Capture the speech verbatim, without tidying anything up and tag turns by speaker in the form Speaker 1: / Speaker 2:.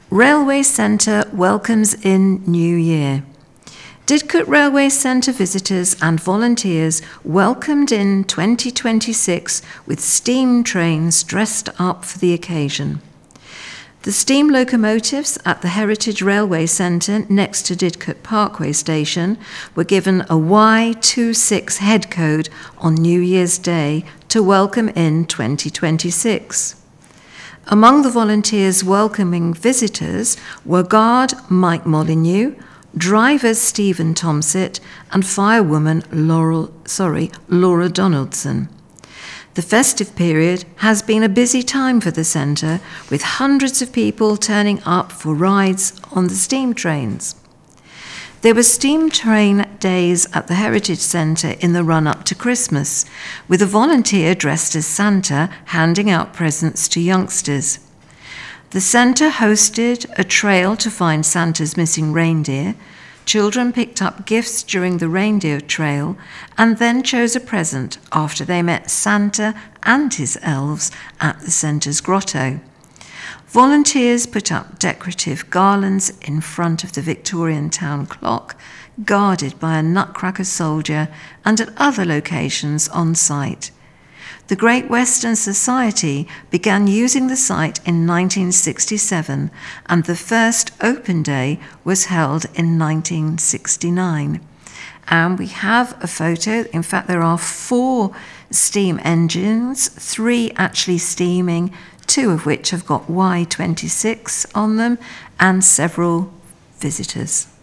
Speaker 1: Railway Centre welcomes in New Year. Didcot Railway Centre visitors and volunteers welcomed in twenty twenty-six with steam trains dressed up for the occasion. The steam locomotives at the Heritage Railway Centre next to Didcot Parkway Station were given a Y twenty-six head code on New Year's Day to welcome in twenty twenty-six. Among the volunteers welcoming visitors were guard Mike Molyneux, drivers Stephen Tomsit, and firewoman Laurel, sorry, Laura Donaldson. The festive period has been a busy time for the centre, with hundreds of people turning up for rides on the steam trains. There were steam train days at the Heritage Centre in the run-up to Christmas, with a volunteer dressed as Santa handing out presents to youngsters. The centre hosted a trail to find Santa's missing reindeer. Children picked up gifts during the reindeer trail and then chose a present after they met Santa and his elves at the centre's grotto. Volunteers put up decorative garlands in front of the Victorian town clock, guarded by a Nutcracker soldier, and at other locations on site. The Great Western Society began using the site in nineteen sixty-seven, and the first open day was held in nineteen sixty-nine. And we have a photo. In fact, there are four steam engines, three actually steaming, two of which have got Y twenty-six on them, and several visitors.